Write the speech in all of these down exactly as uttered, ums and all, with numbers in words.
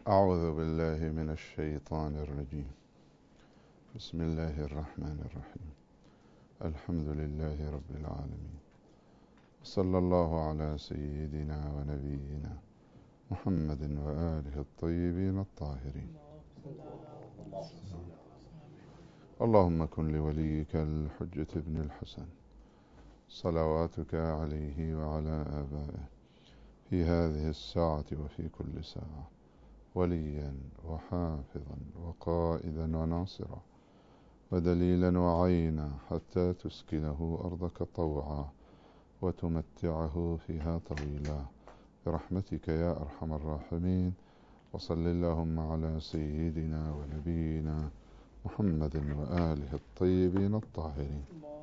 أعوذ بالله من الشيطان الرجيم. بسم الله الرحمن الرحيم. الحمد لله رب العالمين، صلى الله على سيدنا ونبينا محمد وآله الطيبين الطاهرين. اللهم كن لوليك الحجة ابن الحسن صلواتك عليه وعلى آبائه في هذه الساعة وفي كل ساعة وليا وحافظا وقائدا وناصرا ودليلا وعينا حتى تسكنه أرضك طوعا وتمتعه فيها طويلا برحمتك يا أرحم الراحمين. وصل اللهم على سيدنا ونبينا محمد وآله الطيبين الطاهرين.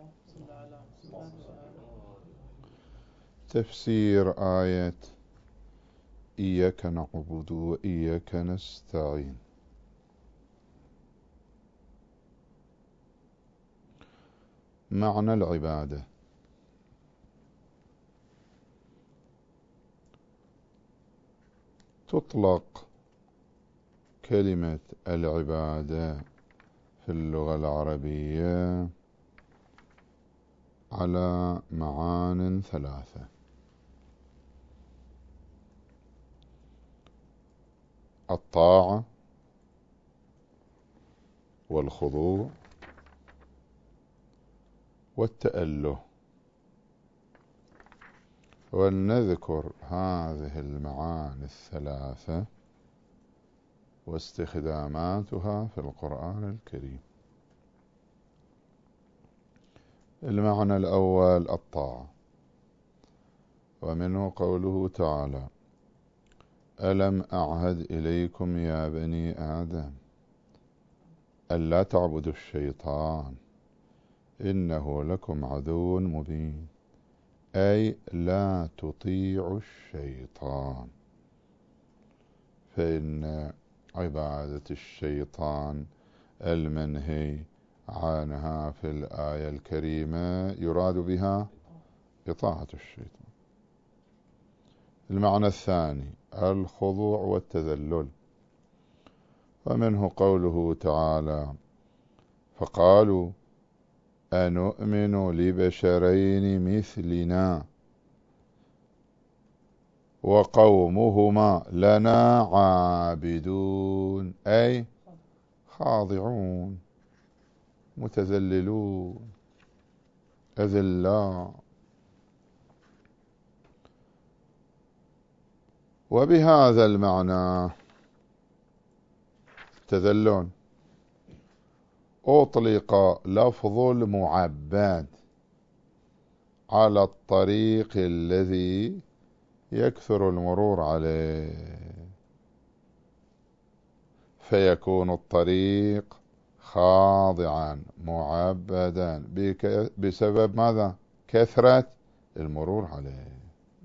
تفسير آية إياك نعبد وإياك نستعين. معنى العبادة: تطلق كلمة العبادة في اللغة العربية على معان ثلاثة: الطاعة والخضوع والتأله. ولنذكر هذه المعاني الثلاثة واستخداماتها في القرآن الكريم. المعنى الأول الطاعة، ومنه قوله تعالى: ألم أعهد إليكم يا بني آدم ألا تعبدوا الشيطان إنه لكم عدو مبين، أي لا تطيعوا الشيطان، فإن عبادة الشيطان المنهي عنها في الآية الكريمة يراد بها إطاعة الشيطان. المعنى الثاني الخضوع والتذلل، ومنه قوله تعالى: فقالوا أنؤمن لبشرين مثلنا وقومهما لنا عابدون، أي خاضعون متذللون أذلاء. وبهذا المعنى التذلل أطلق لفظ المعبد على الطريق الذي يكثر المرور عليه، فيكون الطريق خاضعا معبدا بسبب ماذا؟ كثرة المرور عليه.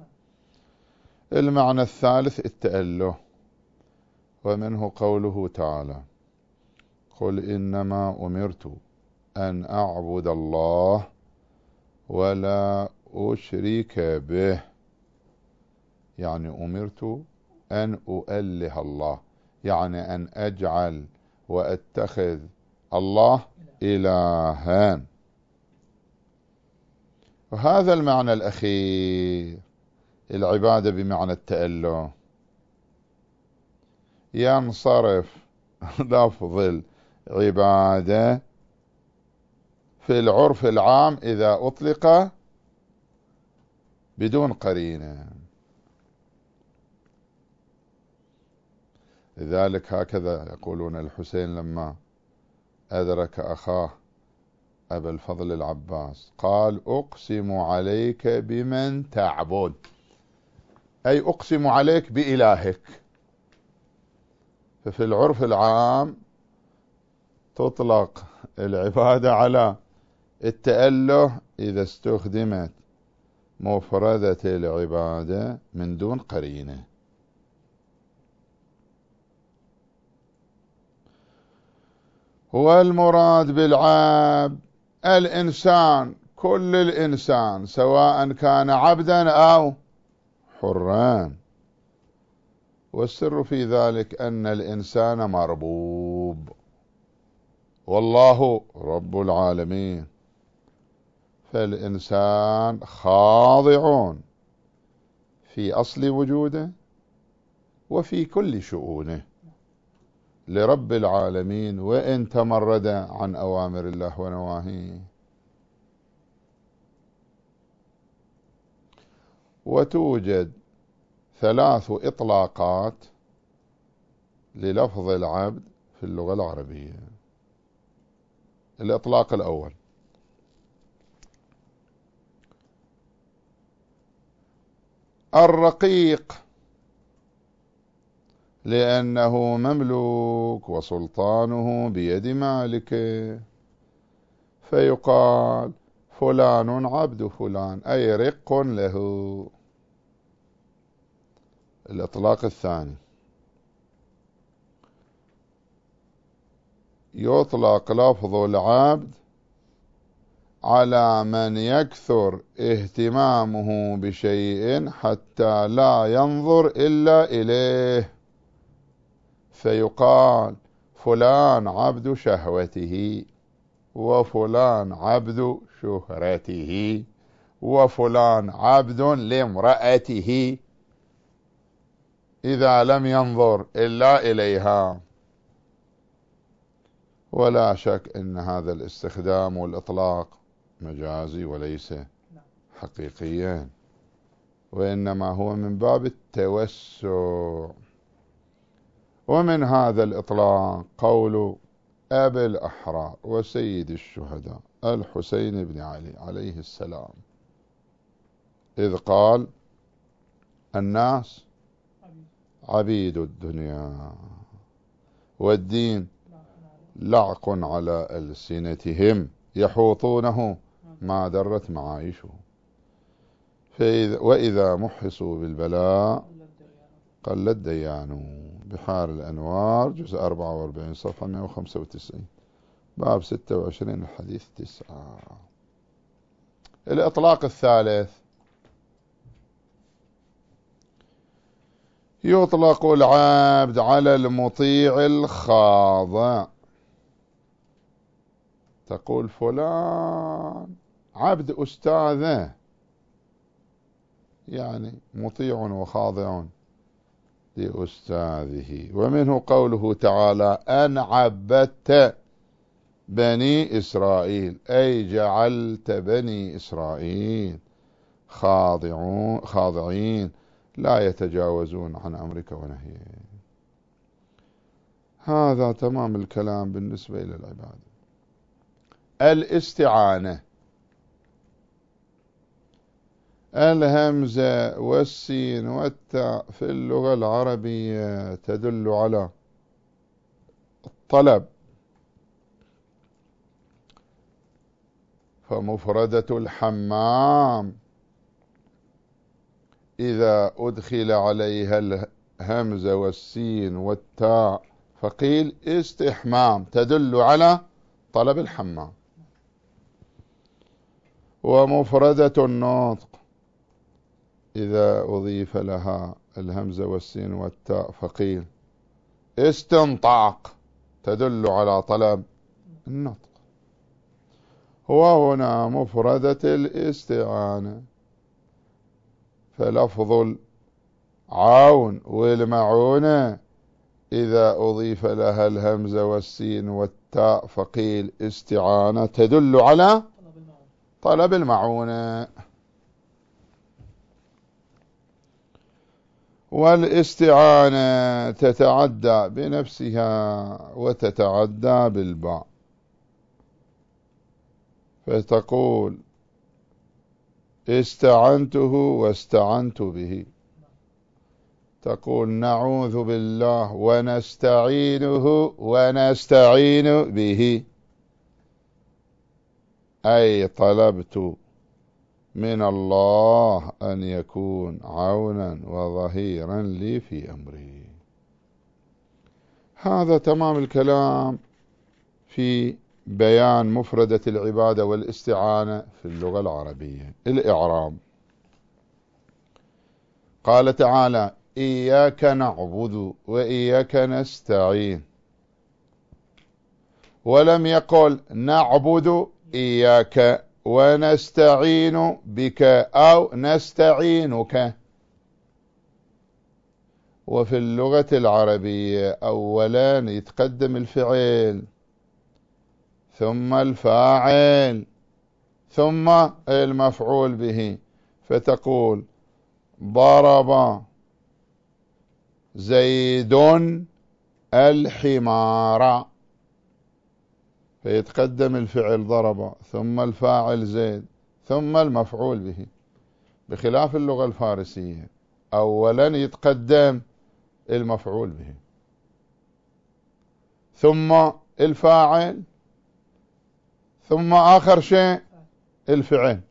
المعنى الثالث التأله، ومنه قوله تعالى: قل إنما أمرت أن أعبد الله ولا أشرك به، يعني أمرت أن أؤله الله، يعني أن أجعل وأتخذ الله إلها. وهذا المعنى الأخير العبادة بمعنى التأله ينصرف لفظ العبادة في العرف العام إذا أطلق بدون قرينة. لذلك هكذا يقولون الحسين لما أدرك أخاه أبا الفضل العباس قال: أقسم عليك بمن تعبد، أي أقسم عليك بإلهك. ففي العرف العام تطلق العبادة على التأله إذا استخدمت مفردة العبادة من دون قرينة. هو المراد بالعبد الإنسان، كل الإنسان، سواء كان عبدا أو حرا. والسر في ذلك أن الإنسان مربوب، والله رب العالمين، فالإنسان خاضع في أصل وجوده وفي كل شؤونه لرب العالمين، وإن تمرد عن أوامر الله ونواهيه. وتوجد ثلاث إطلاقات للفظ العبد في اللغة العربية. الإطلاق الأول: الرقيق، لأنه مملوك وسلطانه بيد مالكه، فيقال فلان عبد فلان، أي رق له. الإطلاق الثاني: يطلق لفظ العبد على من يكثر اهتمامه بشيء حتى لا ينظر إلا إليه، فيقال فلان عبد شهوته، وفلان عبد شهرته، وفلان عبد لامرأته، إذا لم ينظر إلا إليها. ولا شك أن هذا الاستخدام والإطلاق مجازي وليس حقيقيا، وإنما هو من باب التوسع. ومن هذا الإطلاق قول أبي الأحرار وسيد الشهداء الحسين بن علي عليه السلام، إذ قال: الناس عبيد الدنيا، والدين لعق على ألسنتهم يحوطونه ما درت معايشه، فإذا وإذا محصوا بالبلاء قل الديان. بحار الأنوار جزء أربعة وأربعين صفحة مئة وخمسة وتسعين، باب ستة وعشرين الحديث تسعة. الإطلاق الثالث: يطلق العبد على المطيع الخاضع، تقول فلان عبد أستاذه، يعني مطيع وخاضع لأستاذه. ومنه قوله تعالى: أن عبدت بني إسرائيل، أي جعلت بني إسرائيل خاضعون خاضعين لا يتجاوزون عن أمرك ونهيك. هذا تمام الكلام بالنسبة إلى العبادة. الاستعانة: الهمزة والسين والتاء في اللغة العربية تدل على الطلب، فمفردة الحمام إذا أدخل عليها الهمزة والسين والتاء فقيل استحمام، تدل على طلب الحمام. ومفردة النطق إذا أضيف لها الهمزة والسين والتاء فقيل استنطاق، تدل على طلب النطق. وهنا مفردة الاستعانة، فلفظ العون والمعونة إذا أضيف لها الهمزة والسين والتاء فقيل استعانة، تدل على طلب المعونة. والاستعانة تتعدى بنفسها وتتعدى بالباء، فتقول استعنته واستعنت به، تقول نعوذ بالله ونستعينه ونستعين به، أي طلبت من الله أن يكون عونا وظهيرا لي في أمري. هذا تمام الكلام في بيان مفردة العبادة والاستعانة في اللغة العربية. الإعراب: قال تعالى: إياك نعبد وإياك نستعين، ولم يقل نعبد إياك ونستعين بك أو نستعينك. وفي اللغة العربية أولا يتقدم الفعل ثم الفاعل ثم المفعول به، فتقول ضرب زيد الحمار، فيتقدم الفعل ضرب ثم الفاعل زيد ثم المفعول به، بخلاف اللغة الفارسية أولا يتقدم المفعول به ثم الفاعل ثم آخر شيء الفعل.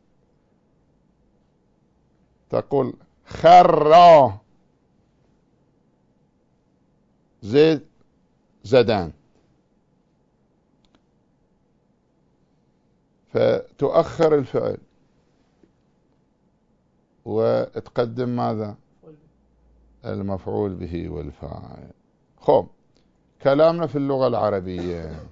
تقول خر زيد زدان، فتؤخر الفعل وتقدم ماذا؟ المفعول به والفاعل. خب كلامنا في اللغة العربية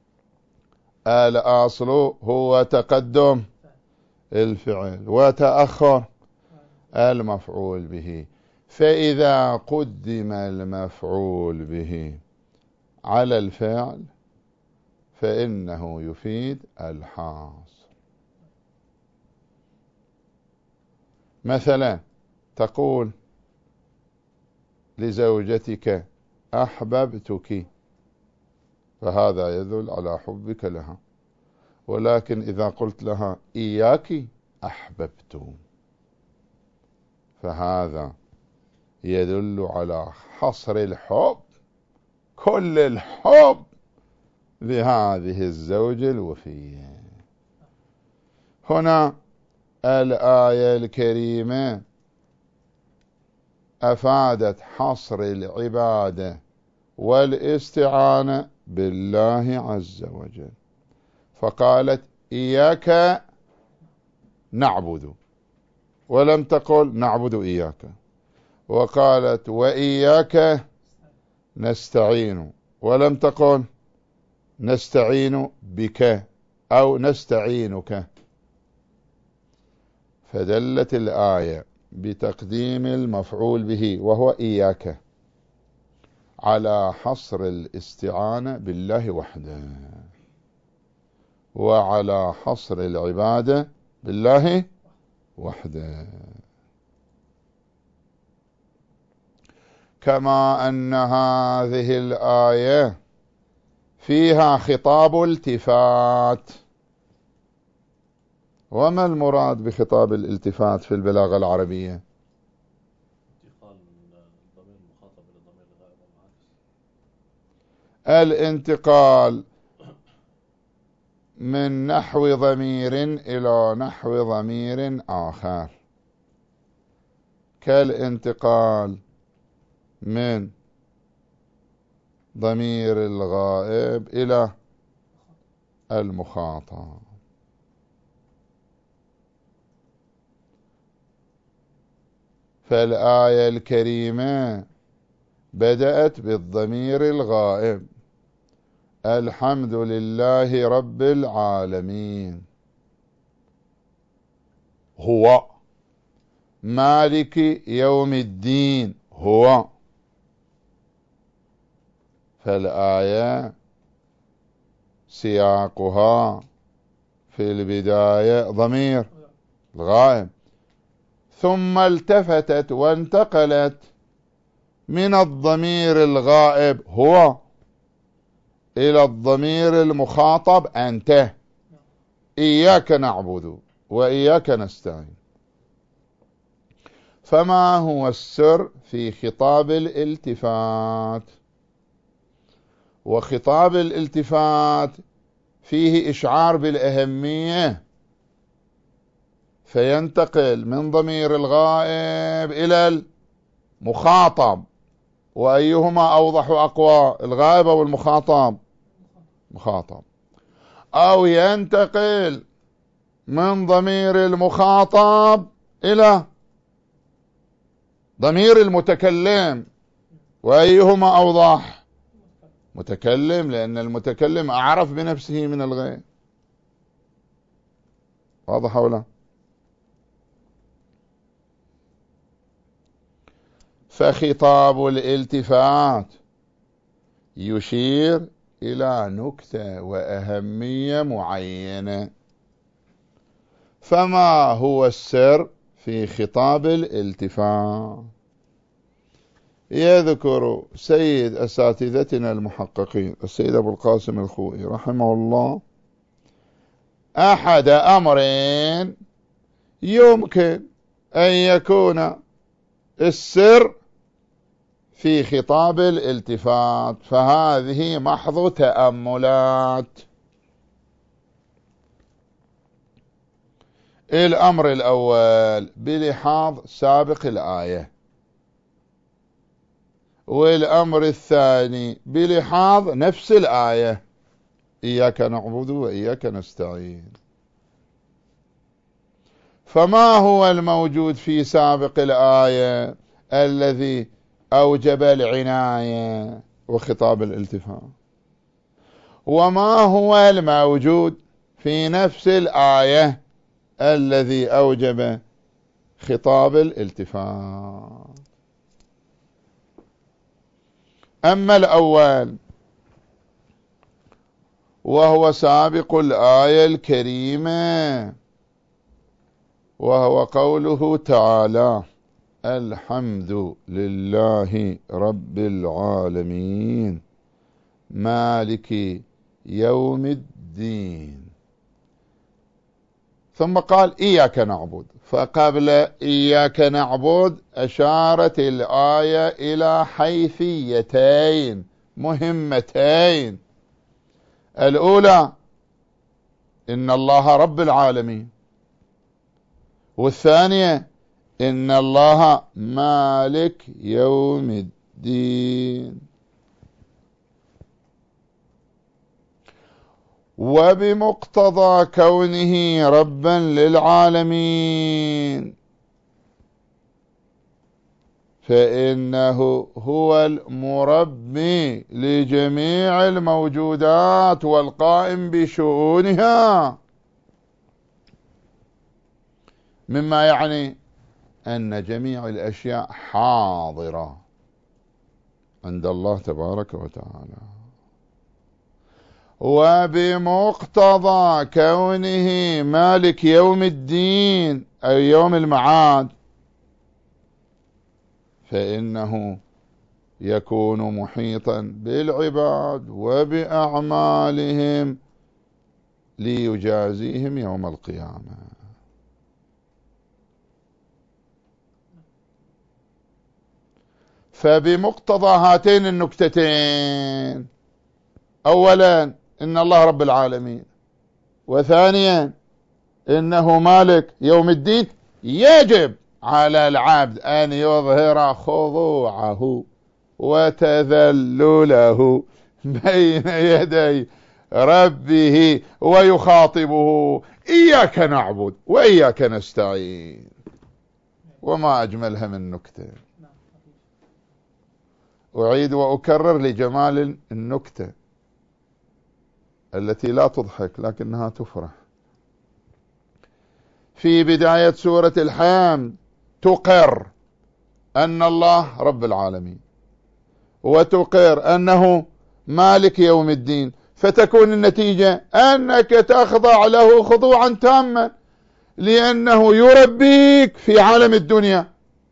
الأصل هو تقدم الفعل وتأخر المفعول به، فإذا قدم المفعول به على الفعل فإنه يفيد الحاصر. مثلا تقول لزوجتك أحببتك، فهذا يدل على حبك لها، ولكن إذا قلت لها إياك أحببت فهذا يدل على حصر الحب، كل الحب لهذه الزوجة الوفية. هنا الآية الكريمة أفادت حصر العبادة والاستعانة بالله عز وجل، فقالت إياك نعبد ولم تقل نعبد إياك، وقالت وإياك نستعين ولم تقل نستعين بك أو نستعينك. فدلت الآية بتقديم المفعول به وهو إياك على حصر الاستعانة بالله وحده، وعلى حصر العبادة بالله وحده، كما أن هذه الآية فيها خطاب التفات. وما المراد بخطاب الالتفات في البلاغة العربية؟ انتقال من ضمير المخاطب إلى ضمير الغائب والعكس. الانتقال من نحو ضمير إلى نحو ضمير آخر، كالانتقال من ضمير الغائب إلى المخاطب. فالآية الكريمة بدأت بالضمير الغائب، الحمد لله رب العالمين، هو مالك يوم الدين، هو. فالآية سياقها في البداية ضمير الغائب، ثم التفتت وانتقلت من الضمير الغائب هو إلى الضمير المخاطب أنت، إياك نعبد وإياك نستعين. فما هو السر في خطاب الالتفات؟ وخطاب الالتفات فيه إشعار بالأهمية، فينتقل من ضمير الغائب إلى المخاطب، وأيهما أوضح أقوى، الغائب أو المخاطب؟ مخاطب. أو ينتقل من ضمير المخاطب إلى ضمير المتكلم، وأيهما أوضح؟ متكلم، لأن المتكلم أعرف بنفسه من الغير. واضح ولا؟ فخطاب الالتفات يشير إلى نكتة وأهمية معينة. فما هو السر في خطاب الالتفات؟ يذكر سيد أساتذتنا المحققين السيد أبو القاسم الخوئي رحمه الله أحد أمرين يمكن أن يكون السر في خطاب الالتفات، فهذه محض تأملات. الأمر الأول بلحاظ سابق الآية، والأمر الثاني بلحاظ نفس الآية: إياك نعبد وإياك نستعين. فما هو الموجود في سابق الآية الذي أوجب العناية وخطاب الالتفات؟ وما هو الموجود في نفس الآية الذي أوجب خطاب الالتفات؟ أما الأول وهو سابق الآية الكريمة، وهو قوله تعالى: الحمد لله رب العالمين مالك يوم الدين. ثم قال إياك نعبد، فقبل إياك نعبد أشارت الآية إلى حيثيتين مهمتين: الأولى إن الله رب العالمين، والثانية إن الله مالك يوم الدين. وبمقتضى كونه ربا للعالمين فإنه هو المربي لجميع الموجودات والقائم بشؤونها، مما يعني أن جميع الأشياء حاضرة عند الله تبارك وتعالى. وبمقتضى كونه مالك يوم الدين أي يوم المعاد فإنه يكون محيطا بالعباد وبأعمالهم ليجازيهم يوم القيامة. فبمقتضى هاتين النكتتين: أولا إن الله رب العالمين، وثانيا إنه مالك يوم الدين، يجب على العبد أن يظهر خضوعه وتذلله بين يدي ربه ويخاطبه: إياك نعبد وإياك نستعين. وما أجملها من نكتة. أعيد وأكرر لجمال النكتة التي لا تضحك لكنها تفرح. في بداية سورة الحمد تقر أن الله رب العالمين، وتقر أنه مالك يوم الدين، فتكون النتيجة أنك تخضع له خضوعا تاما، لأنه يربيك في عالم الدنيا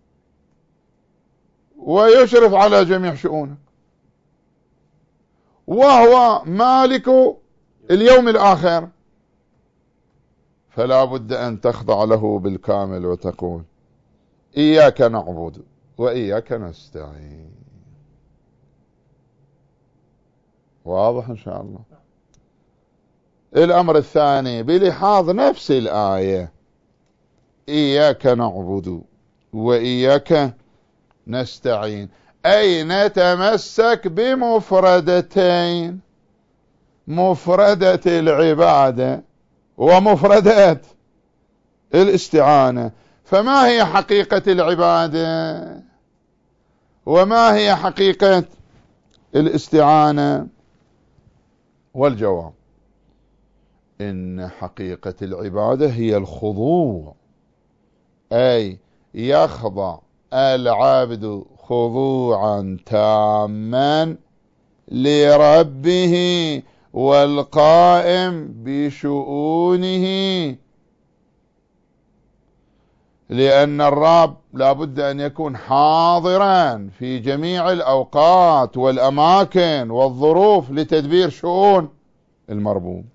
ويشرف على جميع شؤونك، وهو مالك اليوم الآخر، فلا بد أن تخضع له بالكامل وتقول: إياك نعبد وإياك نستعين. واضح إن شاء الله. الأمر الثاني بلحاظ نفس الآية: إياك نعبد وإياك نستعين، أي نتمسك بمفردتين: مفردة العبادة ومفردات الاستعانة. فما هي حقيقة العبادة؟ وما هي حقيقة الاستعانة؟ والجواب إن حقيقة العبادة هي الخضوع، أي يخضع العبد خضوعا تاما لربه والقائم بشؤونه، لأن الرب لا بد أن يكون حاضرا في جميع الأوقات والأماكن والظروف لتدبير شؤون المربوب.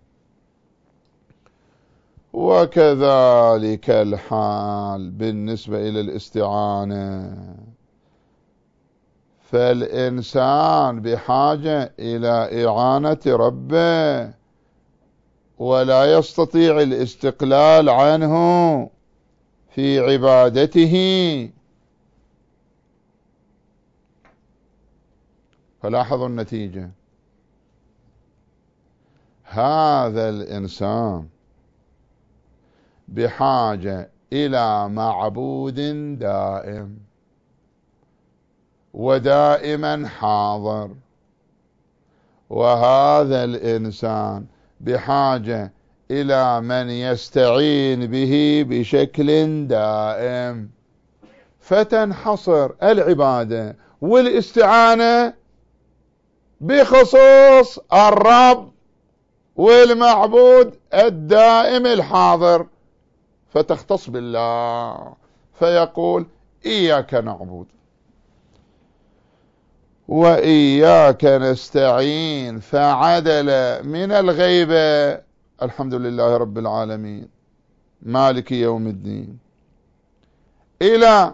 وكذلك الحال بالنسبة إلى الاستعانة، فالإنسان بحاجة إلى إعانة ربه ولا يستطيع الاستقلال عنه في عبادته، فلاحظوا النتيجة. هذا الإنسان بحاجة إلى معبود دائم ودائما حاضر، وهذا الإنسان بحاجة إلى من يستعين به بشكل دائم، فتنحصر العبادة والاستعانة بخصوص الرب والمعبود الدائم الحاضر، فتختص بالله فيقول إياك نعبد وإياك نستعين، فعدل من الغيبة الحمد لله رب العالمين مالك يوم الدين إلى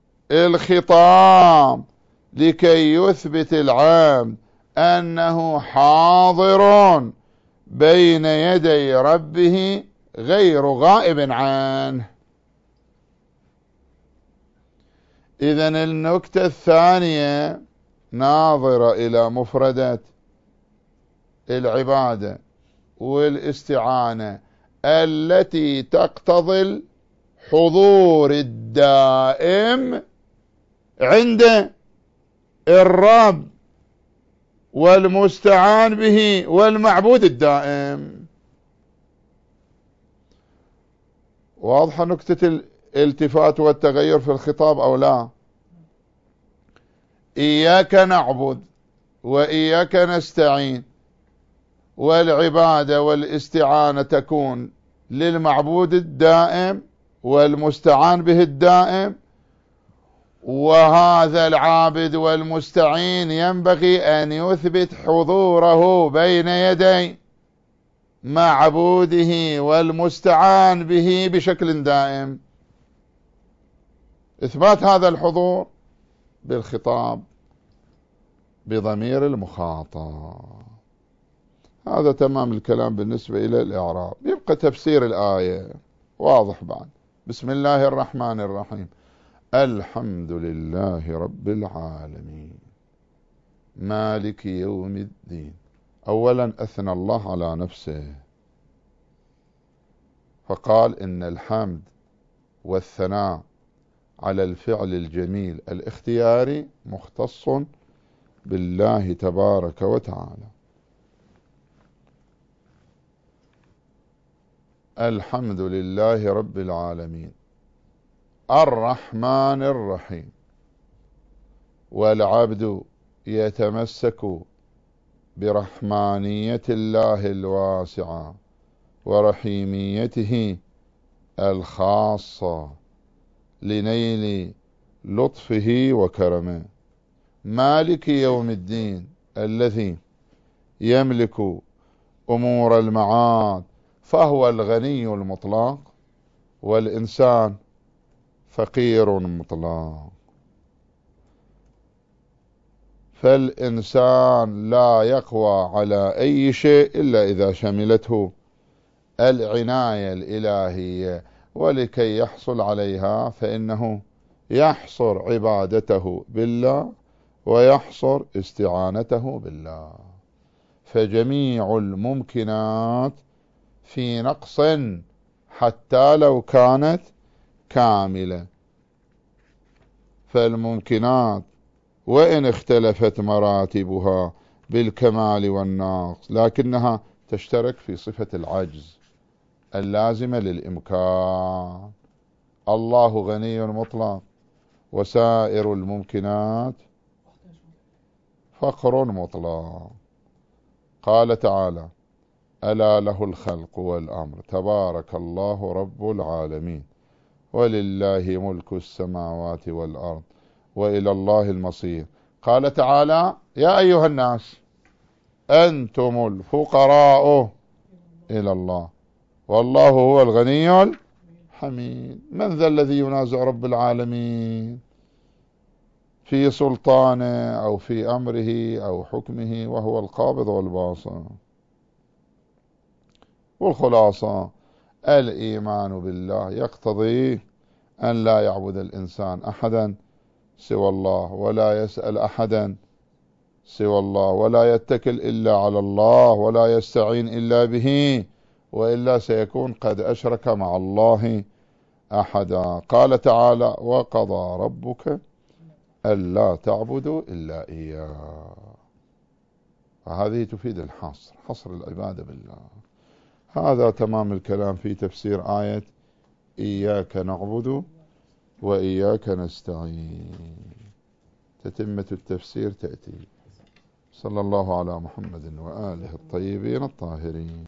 الخطاب لكي يثبت العبد أنه حاضر بين يدي ربه غير غائب عنه. إذن النكتة الثانية ناظرة إلى مفردات العبادة والاستعانة التي تقتضي الحضور الدائم عند الرب والمستعان به والمعبود الدائم. واضحة نكتة الالتفات والتغير في الخطاب أو لا؟ إياك نعبد وإياك نستعين، والعبادة والاستعانة تكون للمعبود الدائم والمستعان به الدائم، وهذا العابد والمستعين ينبغي أن يثبت حضوره بين يدي معبوده والمستعان به بشكل دائم. إثبات هذا الحضور بالخطاب بضمير المخاطب. هذا تمام الكلام بالنسبة إلى الإعراب. يبقى تفسير الآية واضح بعد. بسم الله الرحمن الرحيم. الحمد لله رب العالمين مالك يوم الدين. أولا أثنى الله على نفسه فقال إن الحمد والثناء على الفعل الجميل الاختياري مختص بالله تبارك وتعالى. الحمد لله رب العالمين الرحمن الرحيم، والعبد يتمسك برحمانية الله الواسعة ورحيميته الخاصة لنيل لطفه وكرمه. مالك يوم الدين الذي يملك أمور المعاد، فهو الغني المطلق والإنسان فقير مطلق، فالإنسان لا يقوى على أي شيء إلا إذا شملته العناية الإلهية، ولكي يحصل عليها فإنه يحصر عبادته بالله ويحصر استعانته بالله. فجميع الممكنات في نقص حتى لو كانت كاملة، فالممكنات وإن اختلفت مراتبها بالكمال والنقص، لكنها تشترك في صفة العجز اللازمة للإمكان. الله غني مطلق، وسائر الممكنات فقر مطلق. قال تعالى: ألا له الخلق والأمر تبارك الله رب العالمين ولله ملك السماوات والأرض وإلى الله المصير. قال تعالى: يا أيها الناس أنتم الفقراء إلى الله والله هو الغني الحميد. من ذا الذي ينازع رب العالمين في سلطانه أو في أمره أو حكمه وهو القابض والباسط؟ والخلاصة الإيمان بالله يقتضي أن لا يعبد الإنسان أحدا سوى الله، ولا يسأل أحدا سوى الله، ولا يتكل إلا على الله، ولا يستعين إلا به، وإلا سيكون قد أشرك مع الله أحدا. قال تعالى: وقضى ربك ألا تعبدوا إلا إياه. فهذه تفيد الحصر، حصر العبادة بالله. هذا تمام الكلام في تفسير آية إياك نعبد وإياك نستعين. تتمة التفسير تأتي. صلى الله على محمد وآله الطيبين الطاهرين.